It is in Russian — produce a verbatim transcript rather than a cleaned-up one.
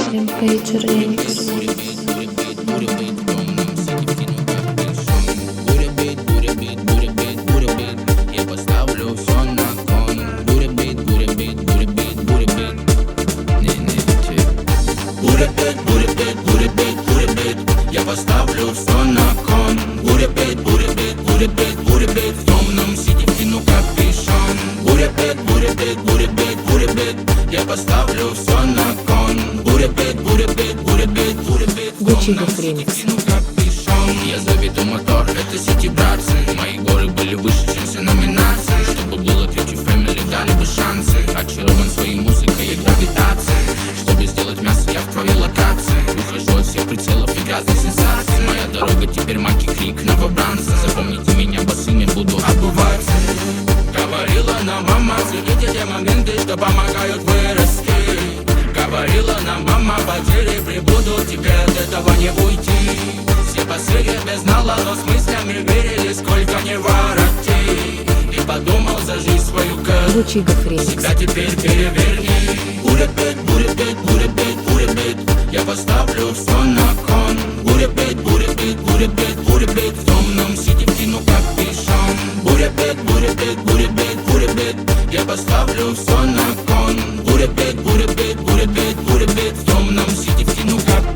Rampage Remix. Я поставлю все на кон. Буребит, буребит, буребит, буребит. Не-не, че. Буребит, буребит, буребит, буребит. Я поставлю все на кон. Буребит, буребит, буребит, буребит. В темном сиди в кино капюшон. Буребит, буребит, буребит, буребит. Я поставлю все на кон. Буребит, буребит, буребит, буребит. В темном сиди в кино капюшон. Я заведу мотор, это сити братцы. Мои горы были выше, чем все номинации. Чтобы было круче фэмили, дали бы шансы. Очарован своей музыкой и гравитацией. Чтобы сделать мясо, я в твоей локации. Ухожу от всех прицелов и грязных сенсаций. Моя дорога теперь маки крик новобранца. Запомните меня босыми, буду обуваться. Говорила нам мама, цените те моменты, что помогают вырасти. Говорила нам мама, потери прибудут, тебе от этого не уйти. Все босые без знала, но с мыслями верили, сколько не вороти. И подумал за жизнь свою как себя теперь переверни. Буребит, буребит, буребит, буребит. Я поставлю все на кон. Буребит, буребит, буребит, буребит. В темном сиди в кино капюшон. Буребит, буребит, буребит, буребит. Я поставлю все на кон. Буребит, буребит, буребит, буребит. В темном сиди в кино капюшон.